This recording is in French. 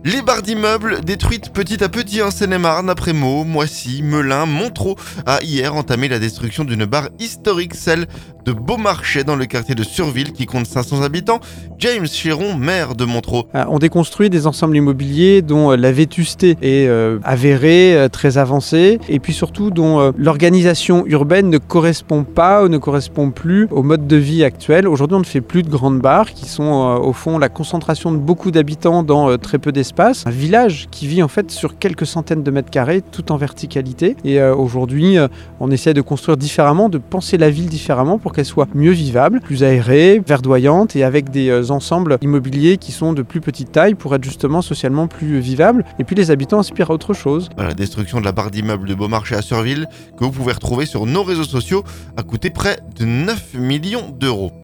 Les barres d'immeubles détruites petit à petit en Seine-et-Marne après Meaux, Moissy, Melun, Montereau a hier entamé la destruction d'une barre historique, celle de Beaumarchais dans le quartier de Surville qui compte 500 habitants. James Chéron, maire de Montereau. On déconstruit des ensembles immobiliers dont la vétusté est avérée, très avancée, et puis surtout dont l'organisation urbaine ne correspond pas ou ne correspond plus au mode de vie actuel. Aujourd'hui, on ne fait plus de grandes barres qui sont au fond la concentration de beaucoup d'habitants dans très peu d'espace. Un village qui vit en fait sur quelques centaines de mètres carrés, tout en verticalité. Et aujourd'hui, on essaie de construire différemment, de penser la ville différemment pour qu'elle soit mieux vivable, plus aérée, verdoyante et avec des ensembles immobiliers qui sont de plus petite taille pour être justement socialement plus vivables. Et puis les habitants aspirent à autre chose. La destruction de la barre d'immeuble de Beaumarchais à Surville, que vous pouvez retrouver sur nos réseaux sociaux, a coûté près de 9 millions d'euros.